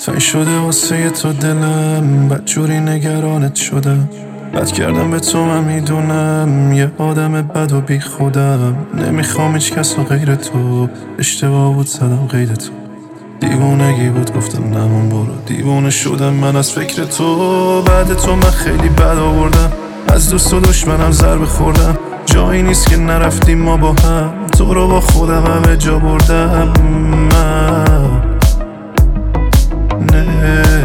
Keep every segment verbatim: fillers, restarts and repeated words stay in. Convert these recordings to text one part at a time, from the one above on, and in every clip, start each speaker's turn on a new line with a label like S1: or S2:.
S1: تنگ شده واسه تو دلم، بدجوری نگرانت شدم. بد کردم به تو من میدونم، یه آدم بد و بی خودم. نمیخوام هیچ کس و غیر تو، اشتباه بود زدم غیر تو. دیوونگی بود گفتم نمون برو، دیوونه شدم من از فکر تو. بعد تو من خیلی بد آوردم، از دوست و دشمنم ضربه خوردم. جایی نیست که نرفتیم ما با هم، تو رو با خودم همه جا بردم من. نه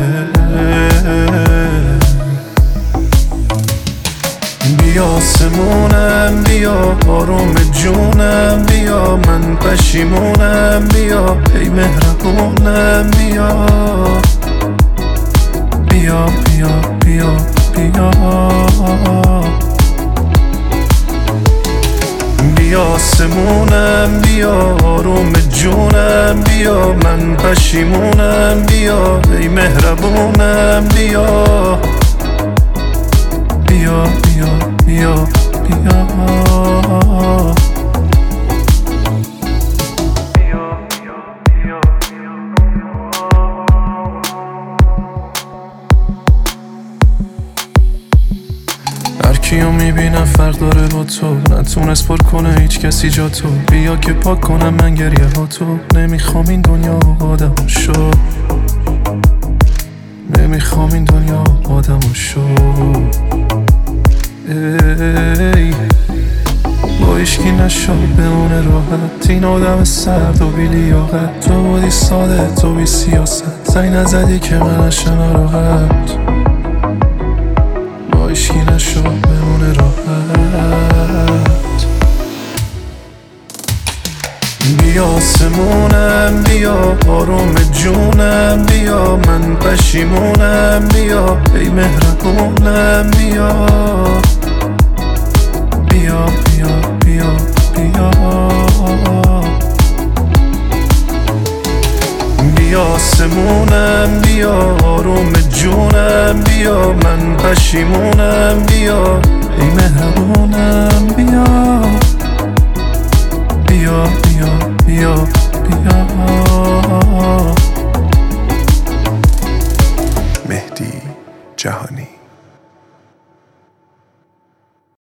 S1: بیا آسمونم، بیا آروم جونم، بیا من پشیمونم، بیا ای مهربونم، بیا بیا بیا بیا بیا بیا آسمونم، بیا آروم جونم، بیا من پشیمونم، بیا ای مهربونم، بیا بیا بیا بیا بیا هر کیو میبینم فرق داره با تو، نتونست پر کنه هیچ کسی جا تو. بیا که پاک کنم من گریه ها تو. نمیخوام این دنیا آدم شو، نمیخوام این دنیا آدم شو. ای با ایشکی نشو بمونه راحت، این آدم سرد و بی لیاقت. تو بودی ساده، تو بی سیاست، زنگ نزدی که من نشم راحت. با ایشکی نشو بمونه راحت. بیا آسمونم، بیا آروم جونم، بیا من پشیمونم، بیا ای مهربونم، بیا بیا بیا بیا بیا بیا آسمونم، بیا آروم جونم، بیا من پشیمونم، بیا ای مهربونم، بیا بیا بیا بیا بیا
S2: مهدی جهانی.